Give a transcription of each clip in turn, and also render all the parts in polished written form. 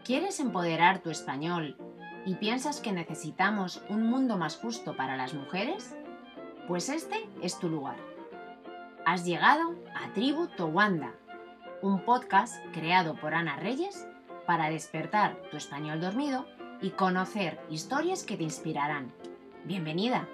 ¿Quieres empoderar tu español y piensas que necesitamos un mundo más justo para las mujeres? Pues este es tu lugar. Has llegado a Tribu Towanda, un podcast creado por Ana Reyes para despertar tu español dormido y conocer historias que te inspirarán. ¡Bienvenida!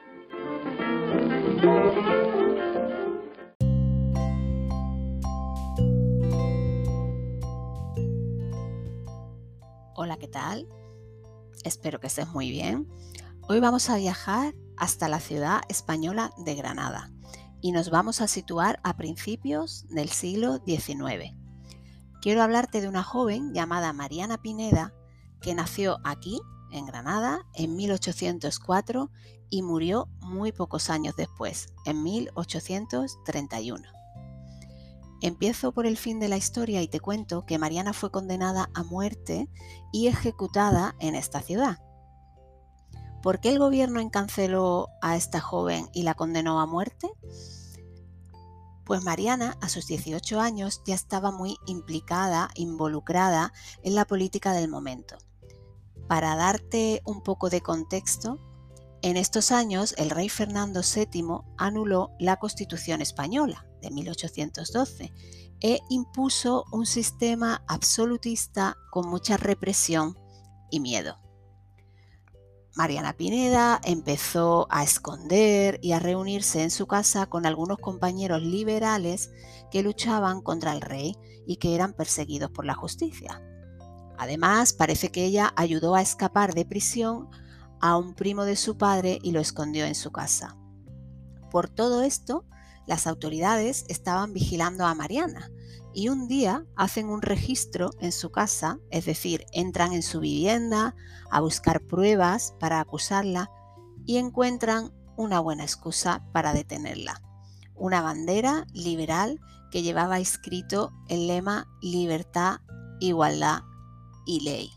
Hola, ¿qué tal? Espero que estés muy bien. Hoy vamos a viajar hasta la ciudad española de Granada y nos vamos a situar a principios del siglo XIX. Quiero hablarte de una joven llamada Mariana Pineda que nació aquí, en Granada, en 1804 y murió muy pocos años después, en 1831. Empiezo por el fin de la historia y te cuento que Mariana fue condenada a muerte y ejecutada en esta ciudad. ¿Por qué el gobierno encarceló a esta joven y la condenó a muerte? Pues Mariana, a sus 18 años, ya estaba muy involucrada en la política del momento. Para darte un poco de contexto, en estos años el rey Fernando VII anuló la Constitución española de 1812 e impuso un sistema absolutista con mucha represión y miedo. Mariana Pineda empezó a esconder y a reunirse en su casa con algunos compañeros liberales que luchaban contra el rey y que eran perseguidos por la justicia. Además, parece que ella ayudó a escapar de prisión a un primo de su padre y lo escondió en su casa. Por todo esto, las autoridades estaban vigilando a Mariana y un día hacen un registro en su casa, es decir, entran en su vivienda a buscar pruebas para acusarla y encuentran una buena excusa para detenerla. Una bandera liberal que llevaba escrito el lema Libertad, Igualdad y Ley.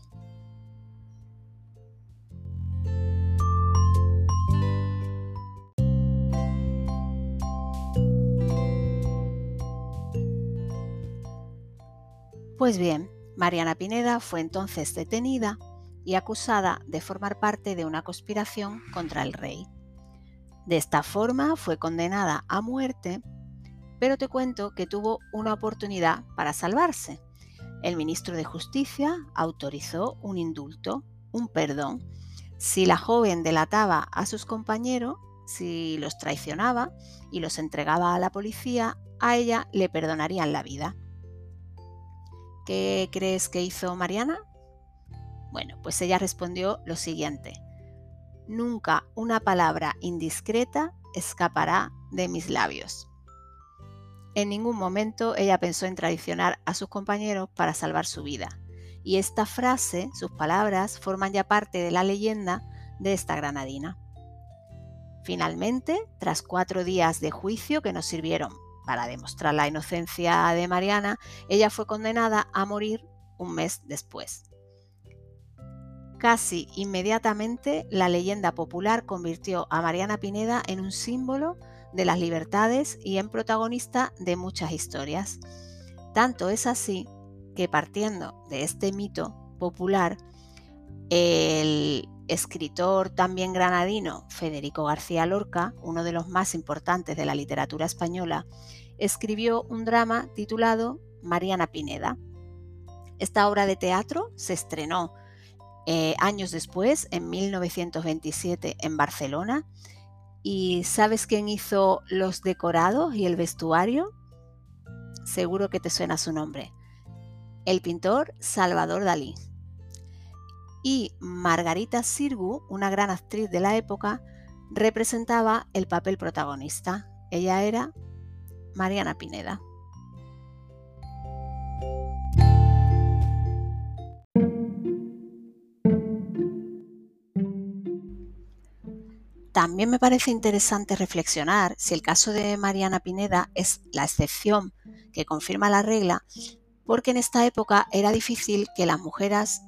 Pues bien, Mariana Pineda fue entonces detenida y acusada de formar parte de una conspiración contra el rey. De esta forma fue condenada a muerte, pero te cuento que tuvo una oportunidad para salvarse. El ministro de Justicia autorizó un indulto, un perdón. Si la joven delataba a sus compañeros, si los traicionaba y los entregaba a la policía, a ella le perdonarían la vida. ¿Qué crees que hizo Mariana? Bueno, pues ella respondió lo siguiente: nunca una palabra indiscreta escapará de mis labios. En ningún momento ella pensó en traicionar a sus compañeros para salvar su vida. Y esta frase, sus palabras, forman ya parte de la leyenda de esta granadina. Finalmente, tras 4 días de juicio que nos sirvieron para demostrar la inocencia de Mariana, ella fue condenada a morir un mes después. Casi inmediatamente, la leyenda popular convirtió a Mariana Pineda en un símbolo de las libertades y en protagonista de muchas historias. Tanto es así que, partiendo de este mito popular, el escritor también granadino Federico García Lorca, uno de los más importantes de la literatura española, escribió un drama titulado Mariana Pineda. Esta obra de teatro se estrenó años después, en 1927, en Barcelona. ¿Y sabes quién hizo los decorados y el vestuario? Seguro que te suena su nombre. El pintor Salvador Dalí. Y Margarita Xirgu, una gran actriz de la época, representaba el papel protagonista. Ella era Mariana Pineda. También me parece interesante reflexionar si el caso de Mariana Pineda es la excepción que confirma la regla, porque en esta época era difícil que las mujeres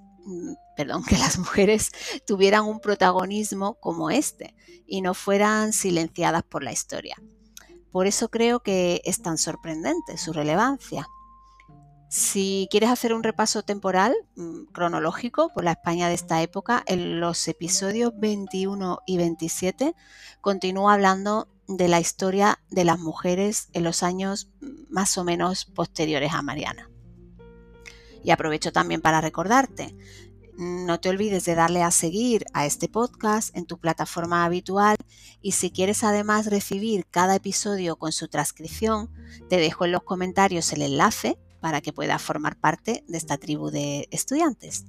tuvieran un protagonismo como este y no fueran silenciadas por la historia. Por eso creo que es tan sorprendente su relevancia. Si quieres hacer un repaso temporal, cronológico, por la España de esta época, en los episodios 21 y 27 continúa hablando de la historia de las mujeres en los años más o menos posteriores a Mariana. Y aprovecho también para recordarte, no te olvides de darle a seguir a este podcast en tu plataforma habitual y si quieres además recibir cada episodio con su transcripción, te dejo en los comentarios el enlace para que puedas formar parte de esta tribu de estudiantes.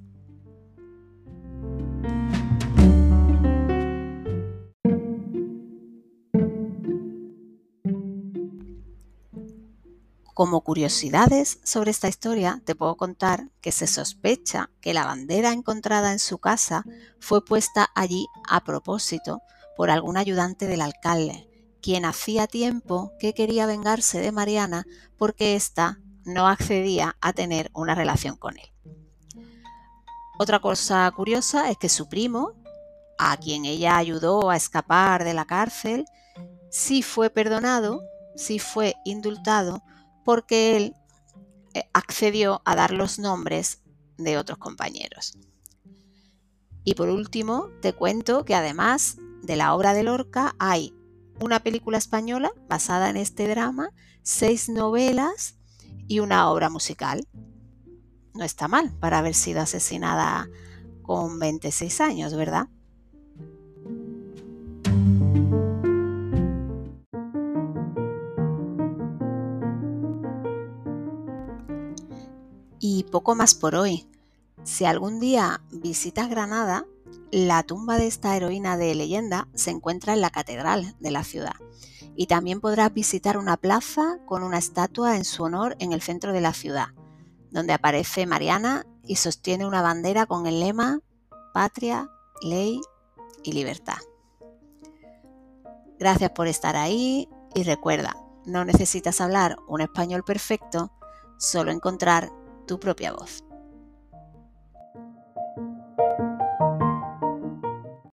Como curiosidades sobre esta historia, te puedo contar que se sospecha que la bandera encontrada en su casa fue puesta allí a propósito por algún ayudante del alcalde, quien hacía tiempo que quería vengarse de Mariana porque ésta no accedía a tener una relación con él. Otra cosa curiosa es que su primo, a quien ella ayudó a escapar de la cárcel, sí fue perdonado, sí fue indultado, porque él accedió a dar los nombres de otros compañeros. Y por último, te cuento que además de la obra de Lorca hay una película española basada en este drama, 6 novelas y una obra musical. No está mal para haber sido asesinada con 26 años, ¿verdad? Y poco más por hoy. Si algún día visitas Granada, la tumba de esta heroína de leyenda se encuentra en la catedral de la ciudad. Y también podrás visitar una plaza con una estatua en su honor en el centro de la ciudad, donde aparece Mariana y sostiene una bandera con el lema Patria, Ley y Libertad. Gracias por estar ahí y recuerda, no necesitas hablar un español perfecto, solo encontrar tu propia voz.